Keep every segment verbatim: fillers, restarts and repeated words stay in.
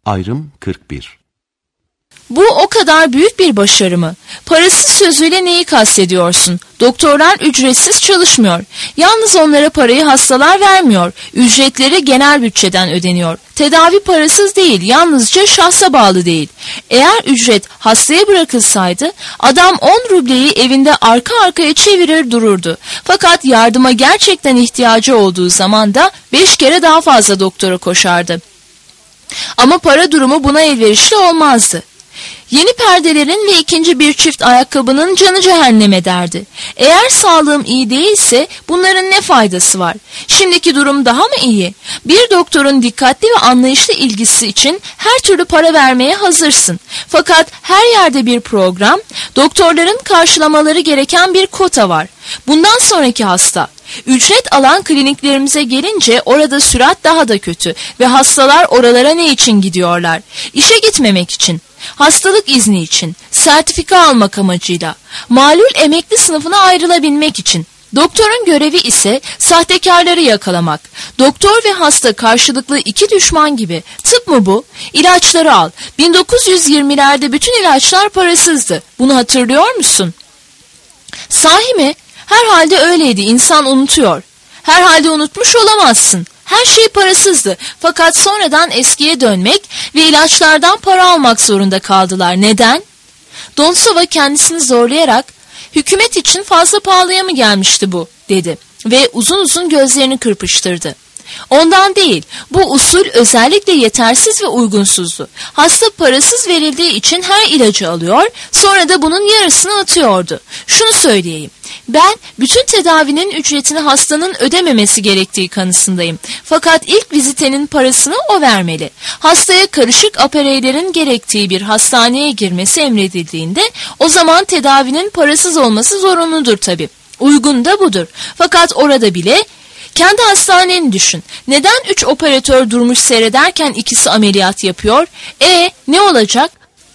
Ayrım kırk bir. Bu o kadar büyük bir başarı mı? Parasız sözüyle neyi kastediyorsun? Doktorlar ücretsiz çalışmıyor. Yalnız onlara parayı hastalar vermiyor. Ücretleri genel bütçeden ödeniyor. Tedavi parasız değil, yalnızca şahsa bağlı değil. Eğer ücret hastaya bırakılsaydı, adam on rubleyi evinde arka arkaya çevirir dururdu. Fakat yardıma gerçekten ihtiyacı olduğu zaman da beş kere daha fazla doktora koşardı. Ama para durumu buna elverişli olmazdı. Yeni perdelerin ve ikinci bir çift ayakkabının canı cehenneme derdi. Eğer sağlığım iyi değilse bunların ne faydası var? Şimdiki durum daha mı iyi? Bir doktorun dikkatli ve anlayışlı ilgisi için her türlü para vermeye hazırsın. Fakat her yerde bir program, doktorların karşılamaları gereken bir kota var. Bundan sonraki hasta. Ücret alan kliniklerimize gelince orada sürat daha da kötü ve hastalar oralara ne için gidiyorlar? İşe gitmemek için, hastalık izni için, sertifika almak amacıyla, malul emekli sınıfına ayrılabilmek için. Doktorun görevi ise sahtekarları yakalamak. Doktor ve hasta karşılıklı iki düşman gibi. Tıp mı bu? İlaçları al. bin dokuz yüz yirmilerde bütün ilaçlar parasızdı. Bunu hatırlıyor musun? Sahi mi? Herhalde öyleydi, insan unutuyor. Herhalde unutmuş olamazsın. Her şey parasızdı. Fakat sonradan eskiye dönmek ve ilaçlardan para almak zorunda kaldılar. Neden? Donsova kendisini zorlayarak, hükümet için fazla pahalıya mı gelmişti bu, dedi ve uzun uzun gözlerini kırpıştırdı. Ondan değil, bu usul özellikle yetersiz ve uygunsuzdu. Hasta parasız verildiği için her ilacı alıyor, sonra da bunun yarısını atıyordu. Şunu söyleyeyim, ben bütün tedavinin ücretini hastanın ödememesi gerektiği kanısındayım. Fakat ilk vizitenin parasını o vermeli. Hastaya karışık operelerin gerektiği bir hastaneye girmesi emredildiğinde o zaman tedavinin parasız olması zorunludur tabii. Uygun da budur. Fakat orada bile kendi hastaneni düşün. Neden üç operatör durmuş seyrederken ikisi ameliyat yapıyor? E ne olacak?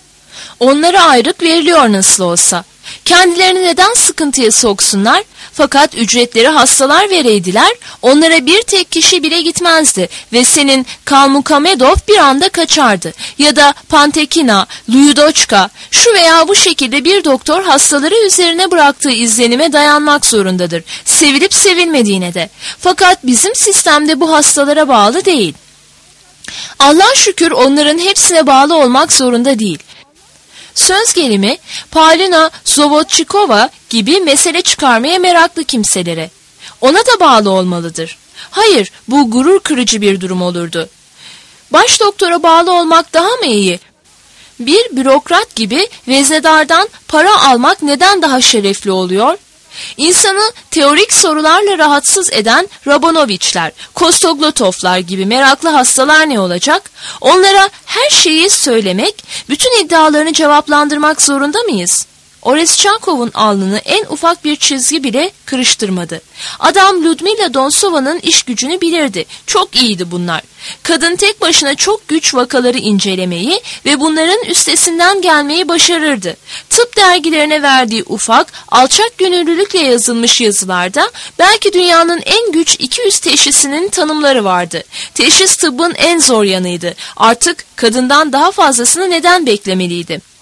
Onlara ayrık veriliyor nasıl olsa. Kendilerini neden sıkıntıya soksunlar? Fakat ücretleri hastalar vereydiler, onlara bir tek kişi bile gitmezdi ve senin Kalmukamedov bir anda kaçardı. Ya da Pantekina, Lyudochka, şu veya bu şekilde bir doktor hastaları üzerine bıraktığı izlenime dayanmak zorundadır. Sevilip sevilmediğine de. Fakat bizim sistemde bu hastalara bağlı değil. Allah'a şükür onların hepsine bağlı olmak zorunda değil. Söz gelimi Paulina Zovodchikova gibi mesele çıkarmaya meraklı kimselere. Ona da bağlı olmalıdır. Hayır, bu gurur kırıcı bir durum olurdu. Baş doktora bağlı olmak daha mı iyi? Bir bürokrat gibi veznedardan para almak neden daha şerefli oluyor? İnsanı teorik sorularla rahatsız eden Rabonoviçler, Kostoglotovlar gibi meraklı hastalar ne olacak? Onlara her şeyi söylemek, bütün iddialarını cevaplandırmak zorunda mıyız? Oreschankov'un alnını en ufak bir çizgi bile kırıştırmadı. Adam Ludmila Donsova'nın iş gücünü bilirdi. Çok iyiydi bunlar. Kadın tek başına çok güç vakaları incelemeyi ve bunların üstesinden gelmeyi başarırdı. Tıp dergilerine verdiği ufak, alçak gönüllülükle yazılmış yazılarda belki dünyanın en güç iki yüz teşhisinin tanımları vardı. Teşhis tıbbın en zor yanıydı. Artık kadından daha fazlasını neden beklemeliydi?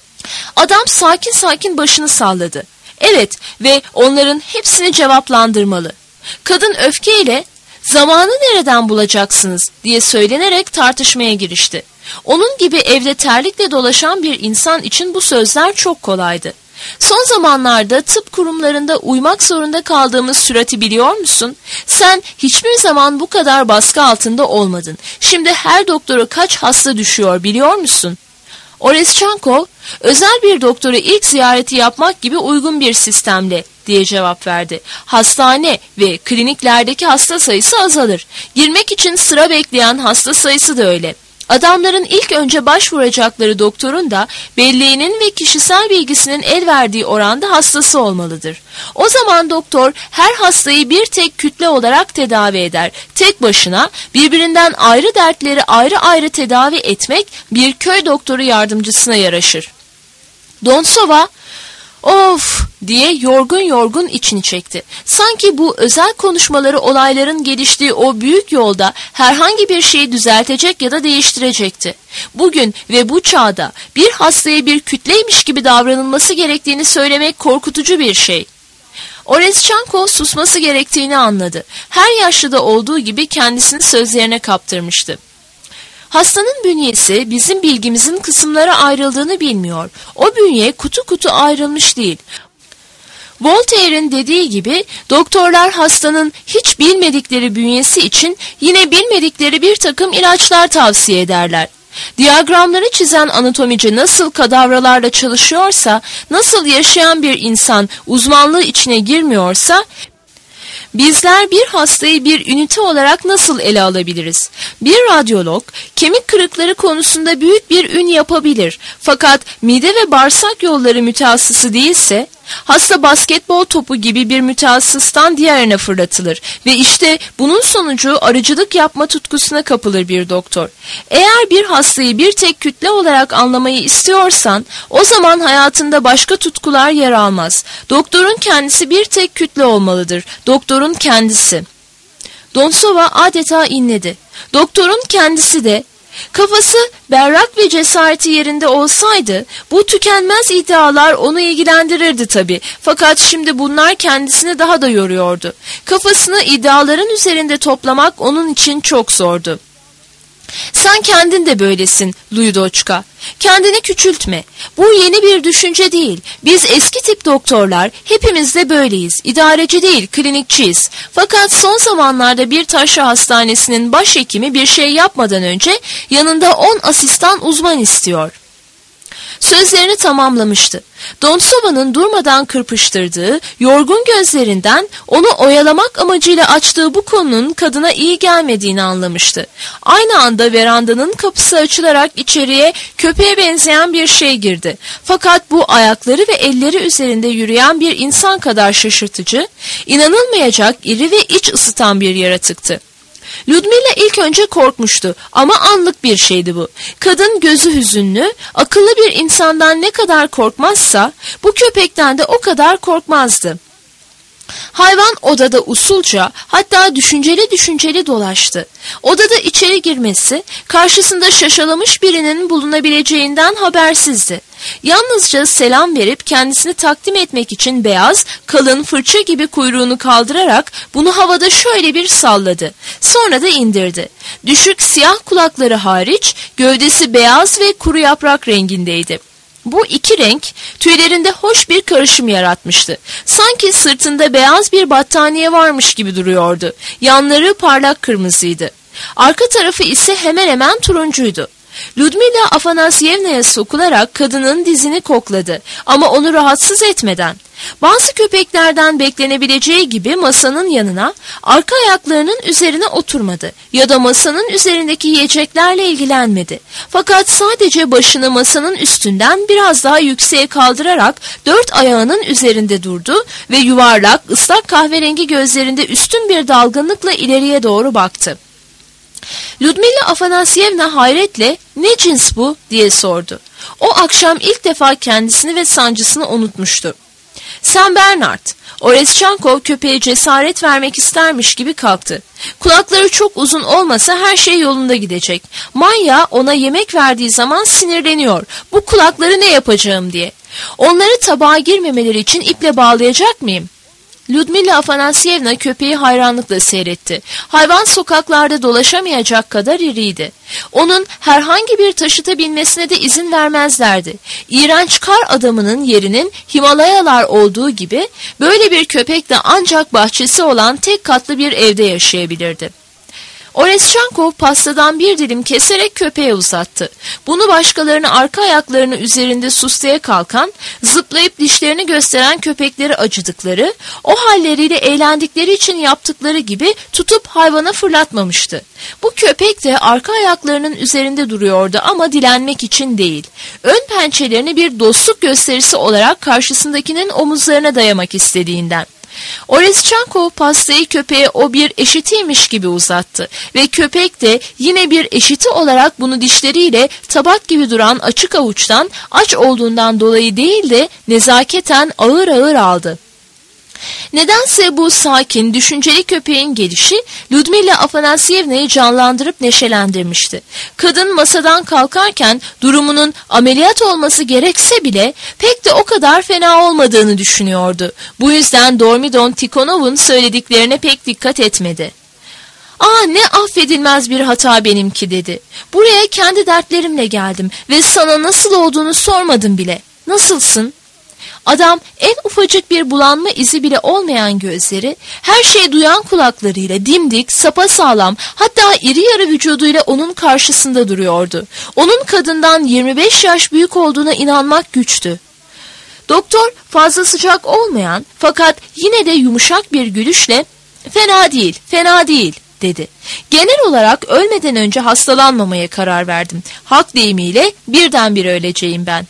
Adam sakin sakin başını salladı. Evet ve onların hepsini cevaplandırmalı. Kadın öfkeyle zamanı nereden bulacaksınız diye söylenerek tartışmaya girişti. Onun gibi evde terlikle dolaşan bir insan için bu sözler çok kolaydı. Son zamanlarda tıp kurumlarında uymak zorunda kaldığımız sürati biliyor musun? Sen hiçbir zaman bu kadar baskı altında olmadın. Şimdi her doktora kaç hasta düşüyor biliyor musun? Oreschanko, özel bir doktora ilk ziyareti yapmak gibi uygun bir sistemle diye cevap verdi. Hastane ve kliniklerdeki hasta sayısı azalır. Girmek için sıra bekleyen hasta sayısı da öyle. Adamların ilk önce başvuracakları doktorun da belleğinin ve kişisel bilgisinin el verdiği oranda hastası olmalıdır. O zaman doktor her hastayı bir tek kütle olarak tedavi eder. Tek başına birbirinden ayrı dertleri ayrı ayrı tedavi etmek bir köy doktoru yardımcısına yaraşır. Donsova, Of diye yorgun yorgun içini çekti. Sanki bu özel konuşmaları olayların geliştiği o büyük yolda herhangi bir şeyi düzeltecek ya da değiştirecekti. Bugün ve bu çağda bir hastaya bir kütleymiş gibi davranılması gerektiğini söylemek korkutucu bir şey. Oreschenko susması gerektiğini anladı. Her yaşlıda olduğu gibi kendisini sözlerine kaptırmıştı. Hastanın bünyesi bizim bilgimizin kısımlara ayrıldığını bilmiyor. O bünye kutu kutu ayrılmış değil. Voltaire'in dediği gibi doktorlar hastanın hiç bilmedikleri bünyesi için yine bilmedikleri bir takım ilaçlar tavsiye ederler. Diyagramları çizen anatomici nasıl kadavralarla çalışıyorsa, nasıl yaşayan bir insan uzmanlığı içine girmiyorsa, bizler bir hastayı bir ünite olarak nasıl ele alabiliriz? Bir radyolog kemik kırıkları konusunda büyük bir ün yapabilir. Fakat mide ve bağırsak yolları mütehassısı değilse, hasta basketbol topu gibi bir mütehassıstan diğerine fırlatılır ve işte bunun sonucu arıcılık yapma tutkusuna kapılır bir doktor. Eğer bir hastayı bir tek kütle olarak anlamayı istiyorsan, o zaman hayatında başka tutkular yer almaz. Doktorun kendisi bir tek kütle olmalıdır. Doktorun kendisi. Donsova adeta inledi. Doktorun kendisi de. Kafası berrak ve cesareti yerinde olsaydı bu tükenmez iddialar onu ilgilendirirdi tabii. Fakat şimdi bunlar kendisini daha da yoruyordu. Kafasını iddiaların üzerinde toplamak onun için çok zordu. Sen kendin de böylesin Ludoçka. Kendini küçültme. Bu yeni bir düşünce değil. Biz eski tip doktorlar hepimiz de böyleyiz. İdareci değil, klinikçiyiz. Fakat son zamanlarda bir taşra hastanesinin başhekimi bir şey yapmadan önce yanında on asistan uzman istiyor. Sözlerini tamamlamıştı. Donsova'nın durmadan kırpıştırdığı, yorgun gözlerinden onu oyalamak amacıyla açtığı bu konunun kadına iyi gelmediğini anlamıştı. Aynı anda verandanın kapısı açılarak içeriye köpeğe benzeyen bir şey girdi. Fakat bu ayakları ve elleri üzerinde yürüyen bir insan kadar şaşırtıcı, inanılmayacak iri ve iç ısıtan bir yaratıktı. Ludmila ilk önce korkmuştu ama anlık bir şeydi bu. Kadın gözü hüzünlü, akıllı bir insandan ne kadar korkmazsa bu köpekten de o kadar korkmazdı. Hayvan odada usulca, hatta düşünceli düşünceli dolaştı. Odada içeri girmesi, karşısında şaşalamış birinin bulunabileceğinden habersizdi. Yalnızca selam verip kendisini takdim etmek için beyaz, kalın fırça gibi kuyruğunu kaldırarak bunu havada şöyle bir salladı. Sonra da indirdi. Düşük siyah kulakları hariç gövdesi beyaz ve kuru yaprak rengindeydi. Bu iki renk tüylerinde hoş bir karışım yaratmıştı. Sanki sırtında beyaz bir battaniye varmış gibi duruyordu. Yanları parlak kırmızıydı. Arka tarafı ise hemen hemen turuncuydu. Ludmila Afanasyevna'ya sokularak kadının dizini kokladı ama onu rahatsız etmeden. Bazı köpeklerden beklenebileceği gibi masanın yanına, arka ayaklarının üzerine oturmadı ya da masanın üzerindeki yiyeceklerle ilgilenmedi. Fakat sadece başını masanın üstünden biraz daha yükseğe kaldırarak dört ayağının üzerinde durdu ve yuvarlak, ıslak kahverengi gözlerinde üstün bir dalgınlıkla ileriye doğru baktı. Ludmila Afanasyevna hayretle "Ne cins bu?" diye sordu. O akşam ilk defa kendisini ve sancısını unutmuştu. "Sen Bernard." Oreschenko köpeğe cesaret vermek istermiş gibi kalktı. Kulakları çok uzun olmasa her şey yolunda gidecek. Manya ona yemek verdiği zaman sinirleniyor. Bu kulakları ne yapacağım diye. Onları tabağa girmemeleri için iple bağlayacak mıyım? Ludmila Afanasyevna köpeği hayranlıkla seyretti. Hayvan sokaklarda dolaşamayacak kadar iriydi. Onun herhangi bir taşıta binmesine de izin vermezlerdi. İğrenç kar adamının yerinin Himalayalar olduğu gibi böyle bir köpek de ancak bahçesi olan tek katlı bir evde yaşayabilirdi. Oreschenko pastadan bir dilim keserek köpeğe uzattı. Bunu başkalarını arka ayaklarını üzerinde suslaya kalkan, zıplayıp dişlerini gösteren köpekleri acıdıkları, o halleriyle eğlendikleri için yaptıkları gibi tutup hayvana fırlatmamıştı. Bu köpek de arka ayaklarının üzerinde duruyordu ama dilenmek için değil. Ön pençelerini bir dostluk gösterisi olarak karşısındakinin omuzlarına dayamak istediğinden. Oreschenko pastayı köpeğe o bir eşitiymiş gibi uzattı ve köpek de yine bir eşiti olarak bunu dişleriyle tabak gibi duran açık avuçtan aç olduğundan dolayı değil de nezaketen ağır ağır aldı. Nedense bu sakin, düşünceli köpeğin gelişi Ludmila Afanasyevna'yı canlandırıp neşelendirmişti. Kadın masadan kalkarken durumunun ameliyat olması gerekse bile pek de o kadar fena olmadığını düşünüyordu. Bu yüzden Dormidon Tikhonov'un söylediklerine pek dikkat etmedi. "Ah, ne affedilmez bir hata benimki," dedi. "Buraya kendi dertlerimle geldim ve sana nasıl olduğunu sormadım bile. Nasılsın?" Adam en ufacık bir bulanma izi bile olmayan gözleri, her şeyi duyan kulaklarıyla dimdik, sapasağlam, hatta iri yarı vücuduyla onun karşısında duruyordu. Onun kadından yirmi beş yaş büyük olduğuna inanmak güçtü. Doktor fazla sıcak olmayan fakat yine de yumuşak bir gülüşle "Fena değil, fena değil," dedi. "Genel olarak ölmeden önce hastalanmamaya karar verdim. Halk deyimiyle birdenbire öleceğim ben."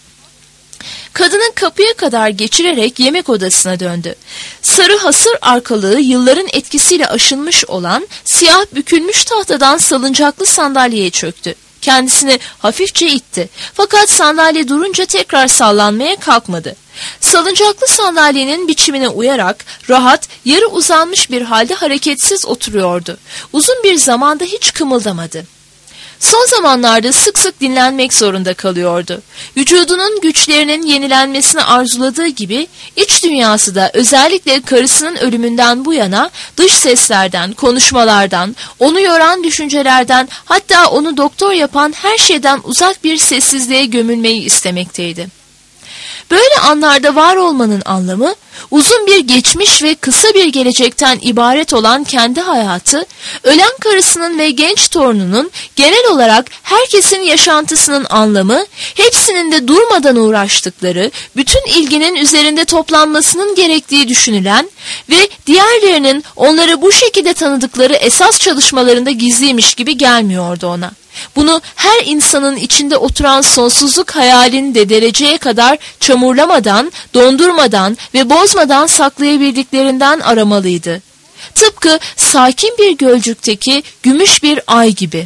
Kadının kapıya kadar geçirerek yemek odasına döndü. Sarı hasır arkalığı yılların etkisiyle aşınmış olan siyah bükülmüş tahtadan salıncaklı sandalyeye çöktü. Kendisini hafifçe itti. Fakat sandalye durunca tekrar sallanmaya kalkmadı. Salıncaklı sandalyenin biçimine uyarak rahat, yarı uzanmış bir halde hareketsiz oturuyordu. Uzun bir zamanda hiç kımıldamadı. Son zamanlarda sık sık dinlenmek zorunda kalıyordu. Vücudunun güçlerinin yenilenmesini arzuladığı gibi iç dünyası da özellikle karısının ölümünden bu yana dış seslerden, konuşmalardan, onu yoran düşüncelerden, hatta onu doktor yapan her şeyden uzak bir sessizliğe gömülmeyi istemekteydi. Böyle anlarda var olmanın anlamı, uzun bir geçmiş ve kısa bir gelecekten ibaret olan kendi hayatı, ölen karısının ve genç torununun, genel olarak herkesin yaşantısının anlamı, hepsinin de durmadan uğraştıkları, bütün ilginin üzerinde toplanmasının gerektiği düşünülen ve diğerlerinin onları bu şekilde tanıdıkları esas çalışmalarında gizliymiş gibi gelmiyordu ona. Bunu her insanın içinde oturan sonsuzluk hayalini de dereceye kadar çamurlamadan, dondurmadan ve bozmadan saklayabildiklerinden aramalıydı. Tıpkı sakin bir gölcükteki gümüş bir ay gibi.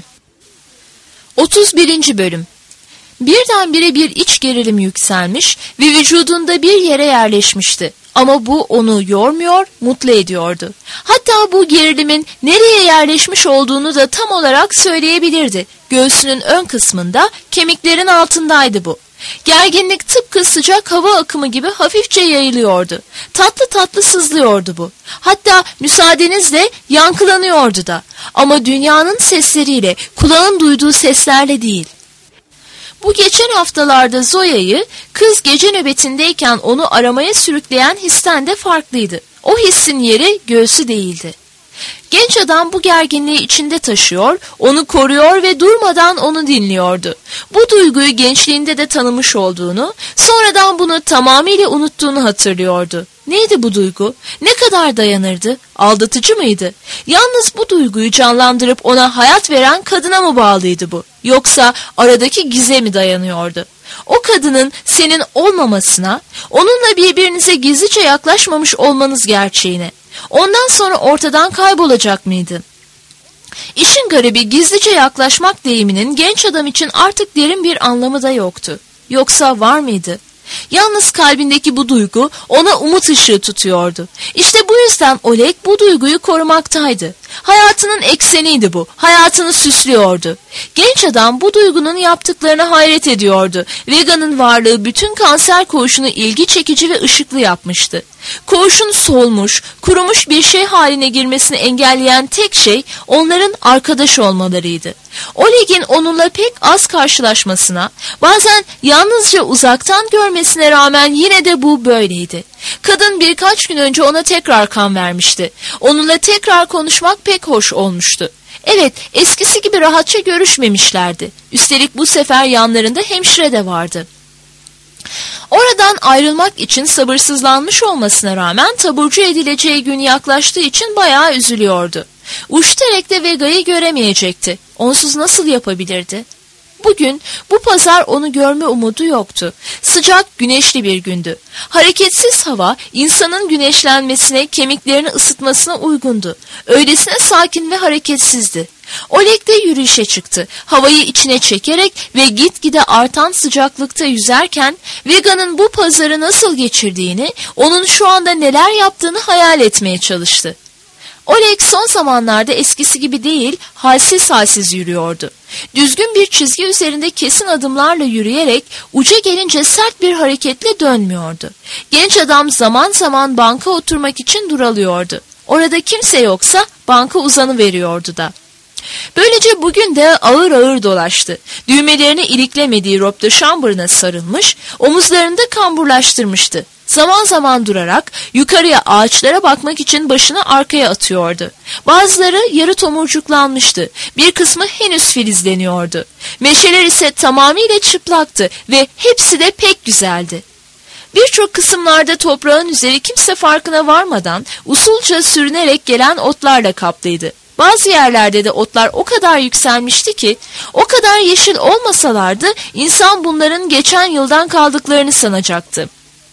otuz birinci Bölüm. Birdenbire bir iç gerilim yükselmiş ve vücudunda bir yere yerleşmişti. Ama bu onu yormuyor, mutlu ediyordu. Hatta bu gerilimin nereye yerleşmiş olduğunu da tam olarak söyleyebilirdi. Göğsünün ön kısmında, kemiklerin altındaydı bu. Gerginlik tıpkı sıcak hava akımı gibi hafifçe yayılıyordu. Tatlı tatlı sızlıyordu bu. Hatta müsaadenizle yankılanıyordu da. Ama dünyanın sesleriyle, kulağın duyduğu seslerle değil. Bu geçen haftalarda Zoya'yı kız gece nöbetindeyken onu aramaya sürükleyen histen de farklıydı. O hissin yeri göğsü değildi. Genç adam bu gerginliği içinde taşıyor, onu koruyor ve durmadan onu dinliyordu. Bu duyguyu gençliğinde de tanımış olduğunu, sonradan bunu tamamıyla unuttuğunu hatırlıyordu. Neydi bu duygu? Ne kadar dayanırdı? Aldatıcı mıydı? Yalnız bu duyguyu canlandırıp ona hayat veren kadına mı bağlıydı bu? Yoksa aradaki gize mi dayanıyordu? O kadının senin olmamasına, onunla birbirinize gizlice yaklaşmamış olmanız gerçeğine. Ondan sonra ortadan kaybolacak mıydın? İşin garibi, gizlice yaklaşmak deyiminin genç adam için artık derin bir anlamı da yoktu. Yoksa var mıydı? Yalnız kalbindeki bu duygu ona umut ışığı tutuyordu. İşte bu yüzden Oleg bu duyguyu korumaktaydı. Hayatının ekseniydi bu. Hayatını süslüyordu. Genç adam bu duygunun yaptıklarına hayret ediyordu. Vega'nın varlığı bütün kanser koğuşunu ilgi çekici ve ışıklı yapmıştı. Koğuşun solmuş, kurumuş bir şey haline girmesini engelleyen tek şey onların arkadaş olmalarıydı. Oleg'in onunla pek az karşılaşmasına, bazen yalnızca uzaktan görmesine rağmen yine de bu böyleydi. Kadın birkaç gün önce ona tekrar kan vermişti. Onunla tekrar konuşmak pek hoş olmuştu. Evet, eskisi gibi rahatça görüşmemişlerdi. Üstelik bu sefer yanlarında hemşire de vardı. Oradan ayrılmak için sabırsızlanmış olmasına rağmen taburcu edileceği gün yaklaştığı için bayağı üzülüyordu. Uçterek de Vega'yı göremeyecekti. Onsuz nasıl yapabilirdi? Bugün bu pazar onu görme umudu yoktu. Sıcak, güneşli bir gündü. Hareketsiz hava insanın güneşlenmesine, kemiklerini ısıtmasına uygundu. Öylesine sakin ve hareketsizdi. Oleg de yürüyüşe çıktı. Havayı içine çekerek ve gitgide artan sıcaklıkta yüzerken Vega'nın bu pazarı nasıl geçirdiğini, onun şu anda neler yaptığını hayal etmeye çalıştı. Oleg son zamanlarda eskisi gibi değil, halsiz halsiz yürüyordu. Düzgün bir çizgi üzerinde kesin adımlarla yürüyerek uca gelince sert bir hareketle dönmüyordu. Genç adam zaman zaman banka oturmak için duralıyordu. Orada kimse yoksa banka uzanıveriyordu da. Böylece bugün de ağır ağır dolaştı. Düğmelerini iliklemediği robe de chamber'ına sarılmış, omuzlarını da kamburlaştırmıştı. Zaman zaman durarak yukarıya ağaçlara bakmak için başını arkaya atıyordu. Bazıları yarı tomurcuklanmıştı. Bir kısmı henüz filizleniyordu. Meşeler ise tamamıyla çıplaktı ve hepsi de pek güzeldi. Birçok kısımlarda toprağın üzeri kimse farkına varmadan usulca sürünerek gelen otlarla kaplıydı. Bazı yerlerde de otlar o kadar yükselmişti ki, o kadar yeşil olmasalardı insan bunların geçen yıldan kaldıklarını sanacaktı.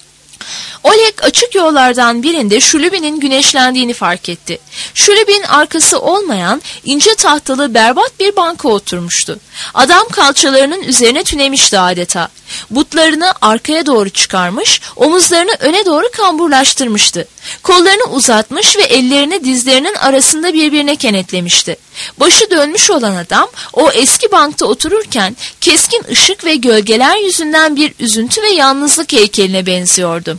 Oleg açık yollardan birinde Şulubin'in güneşlendiğini fark etti. Şulubin arkası olmayan ince tahtalı berbat bir banka oturmuştu. Adam kalçalarının üzerine tünemişti adeta. Butlarını arkaya doğru çıkarmış, omuzlarını öne doğru kamburlaştırmıştı. Kollarını uzatmış ve ellerini dizlerinin arasında birbirine kenetlemişti. Başı dönmüş olan adam o eski bankta otururken keskin ışık ve gölgeler yüzünden bir üzüntü ve yalnızlık heykeline benziyordu.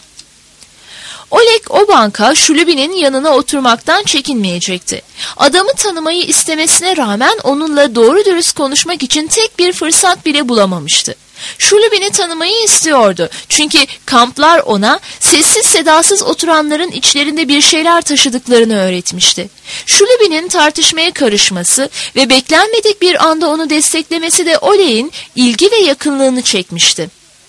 Oleg o banka Şulubin'in yanına oturmaktan çekinmeyecekti. Adamı tanımayı istemesine rağmen onunla doğru dürüst konuşmak için tek bir fırsat bile bulamamıştı. Şulubin'i tanımayı istiyordu. Çünkü kamplar ona sessiz sedasız oturanların içlerinde bir şeyler taşıdıklarını öğretmişti. Şulubin'in tartışmaya karışması ve beklenmedik bir anda onu desteklemesi de Oleg'in ilgi ve yakınlığını çekmişti.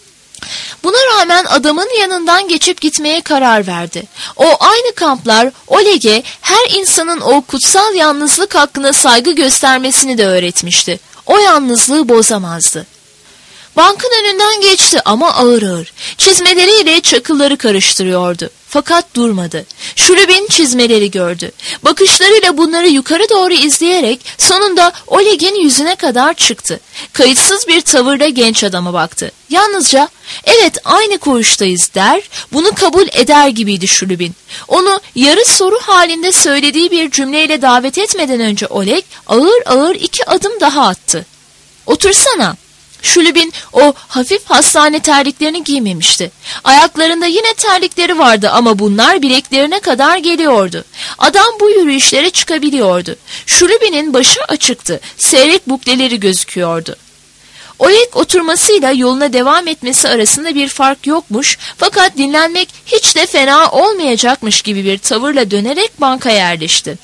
Buna rağmen adamın yanından geçip gitmeye karar verdi. O aynı kamplar Oleg'e her insanın o kutsal yalnızlık hakkına saygı göstermesini de öğretmişti. O yalnızlığı bozamazdı. Bankın önünden geçti ama ağır ağır. Çizmeleriyle çakılları karıştırıyordu. Fakat durmadı. Şulubin çizmeleri gördü. Bakışlarıyla bunları yukarı doğru izleyerek sonunda Oleg'in yüzüne kadar çıktı. Kayıtsız bir tavırla genç adama baktı. Yalnızca evet aynı koğuştayız der, bunu kabul eder gibiydi Şulubin. Onu yarı soru halinde söylediği bir cümleyle davet etmeden önce Oleg ağır ağır iki adım daha attı. Otursana. Şulubin o hafif hastane terliklerini giymemişti. Ayaklarında yine terlikleri vardı ama bunlar bileklerine kadar geliyordu. Adam bu yürüyüşlere çıkabiliyordu. Şulubin'in başı açıktı. Seyrek bukleleri gözüküyordu. Oleg oturmasıyla yoluna devam etmesi arasında bir fark yokmuş, fakat dinlenmek hiç de fena olmayacakmış gibi bir tavırla dönerek banka yerleşti.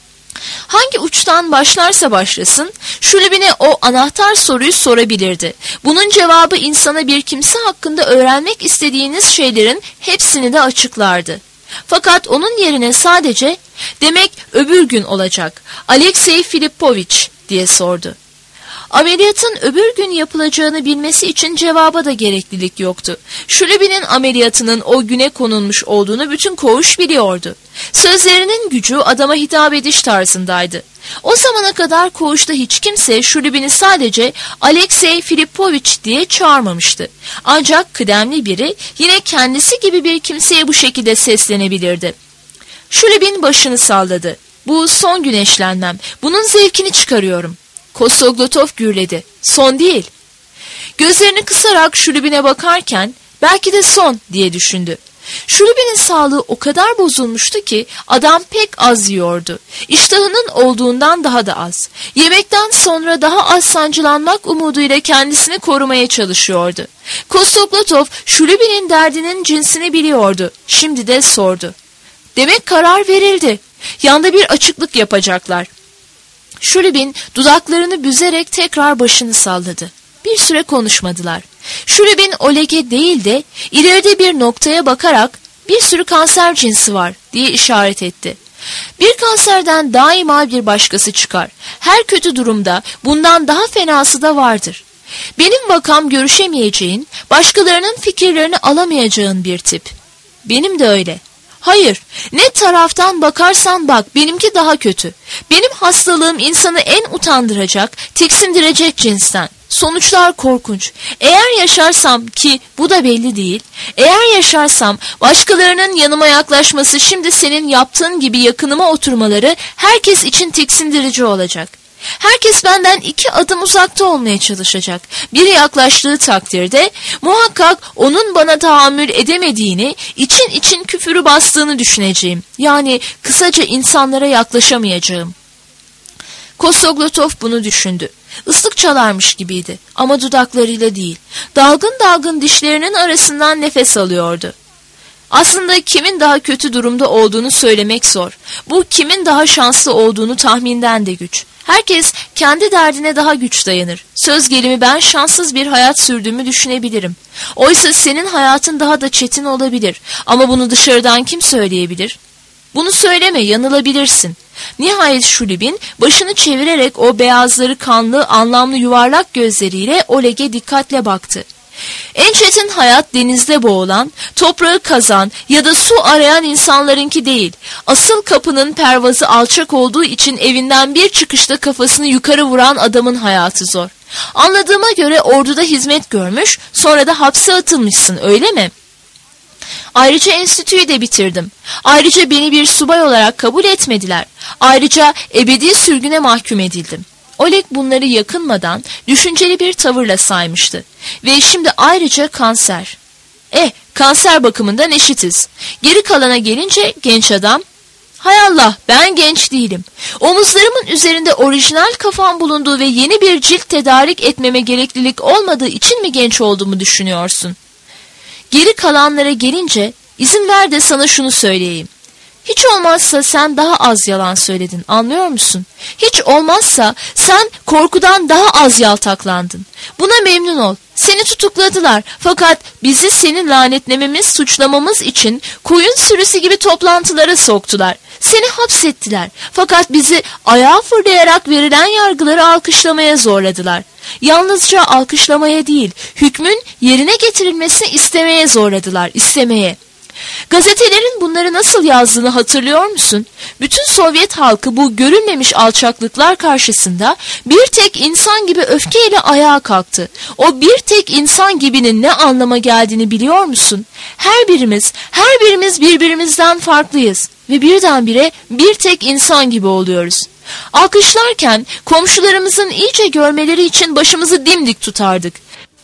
Hangi uçtan başlarsa başlasın, Şulubin'e o anahtar soruyu sorabilirdi. Bunun cevabı insana bir kimse hakkında öğrenmek istediğiniz şeylerin hepsini de açıklardı. Fakat onun yerine sadece, demek öbür gün olacak, Alexey Filipovich diye sordu. Ameliyatın öbür gün yapılacağını bilmesi için cevaba da gereklilik yoktu. Şulubin'in ameliyatının o güne konulmuş olduğunu bütün koğuş biliyordu. Sözlerinin gücü adama hitap ediş tarzındaydı. O zamana kadar koğuşta hiç kimse Şulubin'i sadece Alexey Filipovich diye çağırmamıştı. Ancak kıdemli biri yine kendisi gibi bir kimseye bu şekilde seslenebilirdi. Şulubin başını salladı. Bu son güneşlenmem. Bunun zevkini çıkarıyorum. Kostoglotov gürledi. Son değil. Gözlerini kısarak Şulubin'e bakarken belki de son diye düşündü. Şulubin'in sağlığı o kadar bozulmuştu ki adam pek az yiyordu. İştahının olduğundan daha da az. Yemekten sonra daha az sancılanmak umuduyla kendisini korumaya çalışıyordu. Kostoglotov Şulubin'in derdinin cinsini biliyordu. Şimdi de sordu. Demek karar verildi. Yanda bir açıklık yapacaklar. Şulubin dudaklarını büzerek tekrar başını salladı. Bir süre konuşmadılar. Şulubin Oleg'e değil de ileride bir noktaya bakarak bir sürü kanser cinsi var diye işaret etti. Bir kanserden daima bir başkası çıkar. Her kötü durumda bundan daha fenası da vardır. Benim vakam görüşemeyeceğin, başkalarının fikirlerini alamayacağın bir tip. Benim de öyle. Hayır, ne taraftan bakarsan bak benimki daha kötü. Benim hastalığım insanı en utandıracak, tiksindirecek cinsten. Sonuçlar korkunç. Eğer yaşarsam, ki bu da belli değil, eğer yaşarsam başkalarının yanıma yaklaşması, şimdi senin yaptığın gibi yakınıma oturmaları herkes için tiksindirici olacak. Herkes benden iki adım uzakta olmaya çalışacak. Biri yaklaştığı takdirde muhakkak onun bana tahammül edemediğini, için için küfürü bastığını düşüneceğim. Yani kısaca insanlara yaklaşamayacağım. Kostoglotov bunu düşündü. Islık çalarmış gibiydi ama dudaklarıyla değil. Dalgın dalgın dişlerinin arasından nefes alıyordu. Aslında kimin daha kötü durumda olduğunu söylemek zor. Bu kimin daha şanslı olduğunu tahminden de güç. Herkes kendi derdine daha güç dayanır. Söz gelimi ben şanssız bir hayat sürdüğümü düşünebilirim. Oysa senin hayatın daha da çetin olabilir. Ama bunu dışarıdan kim söyleyebilir? Bunu söyleme, yanılabilirsin. Nihayet Şulibin başını çevirerek o beyazları kanlı, anlamlı yuvarlak gözleriyle Oleg'e dikkatle baktı. En çetin hayat denizde boğulan, toprağı kazan ya da su arayan insanlarınki değil. Asıl kapının pervazı alçak olduğu için evinden bir çıkışta kafasını yukarı vuran adamın hayatı zor. Anladığıma göre orduda hizmet görmüş, sonra da hapse atılmışsın, öyle mi? Ayrıca enstitüyü de bitirdim. Ayrıca beni bir subay olarak kabul etmediler. Ayrıca ebedi sürgüne mahkum edildim. Oleg bunları yakınmadan düşünceli bir tavırla saymıştı. Ve şimdi ayrıca kanser. Eh, kanser bakımından eşitiz. Geri kalana gelince genç adam, hay Allah, ben genç değilim. Omuzlarımın üzerinde orijinal kafam bulunduğu ve yeni bir cilt tedarik etmeme gereklilik olmadığı için mi genç olduğumu düşünüyorsun? Geri kalanlara gelince izin ver de sana şunu söyleyeyim. Hiç olmazsa sen daha az yalan söyledin, anlıyor musun? Hiç olmazsa sen korkudan daha az yaltaklandın. Buna memnun ol. Seni tutukladılar fakat bizi senin lanetlememiz, suçlamamız için koyun sürüsü gibi toplantılara soktular. Seni hapsettiler fakat bizi ayağa fırlayarak verilen yargıları alkışlamaya zorladılar. Yalnızca alkışlamaya değil, hükmün yerine getirilmesini istemeye zorladılar, istemeye. Gazetelerin bunları nasıl yazdığını hatırlıyor musun? Bütün Sovyet halkı bu görülmemiş alçaklıklar karşısında bir tek insan gibi öfkeyle ayağa kalktı. O bir tek insan gibinin ne anlama geldiğini biliyor musun? Her birimiz, her birimiz birbirimizden farklıyız ve birdenbire bir tek insan gibi oluyoruz. Alkışlarken komşularımızın iyice görmeleri için başımızı dimdik tutardık.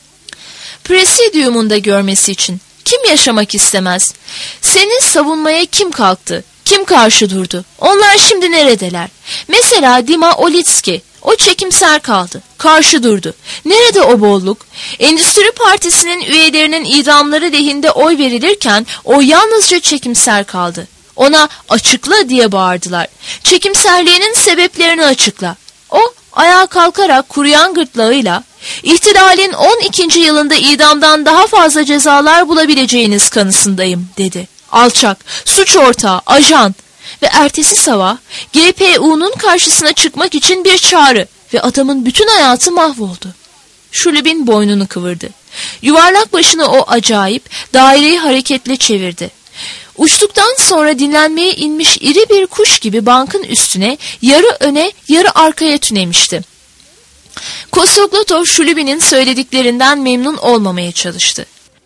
Presidium'un da görmesi için. Kim yaşamak istemez? Seni savunmaya kim kalktı? Kim karşı durdu? Onlar şimdi neredeler? Mesela Dima Olitski. O çekimser kaldı. Karşı durdu. Nerede o bolluk? Endüstri Partisi'nin üyelerinin idamları lehinde oy verilirken o yalnızca çekimser kaldı. Ona açıkla diye bağırdılar. Çekimserliğinin sebeplerini açıkla. O ayağa kalkarak kuruyan gırtlağıyla İhtilalin on ikinci yılında idamdan daha fazla cezalar bulabileceğiniz kanısındayım dedi. Alçak, suç ortağı, ajan ve ertesi sabah G P U'nun karşısına çıkmak için bir çağrı ve adamın bütün hayatı mahvoldu. Şulibin boynunu kıvırdı. Yuvarlak başını o acayip daireyi hareketle çevirdi. Uçtuktan sonra dinlenmeye inmiş iri bir kuş gibi bankın üstüne yarı öne yarı arkaya tünemişti. Kostoglotov Şulibin'in söylediklerinden memnun olmamaya çalıştı.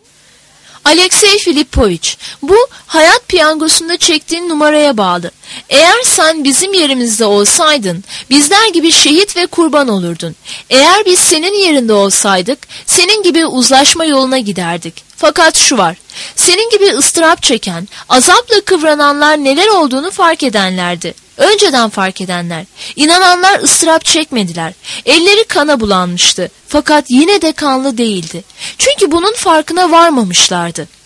Alexey Filipovich, bu hayat piyangosunda çektiğin numaraya bağlı. Eğer sen bizim yerimizde olsaydın, bizler gibi şehit ve kurban olurdun. Eğer biz senin yerinde olsaydık, senin gibi uzlaşma yoluna giderdik. Fakat şu var, senin gibi ıstırap çeken, azapla kıvrananlar neler olduğunu fark edenlerdi. Önceden fark edenler. İnananlar ıstırap çekmediler. Elleri kana bulanmıştı. Fakat yine de kanlı değildi. Çünkü bunun farkına varmamışlardı.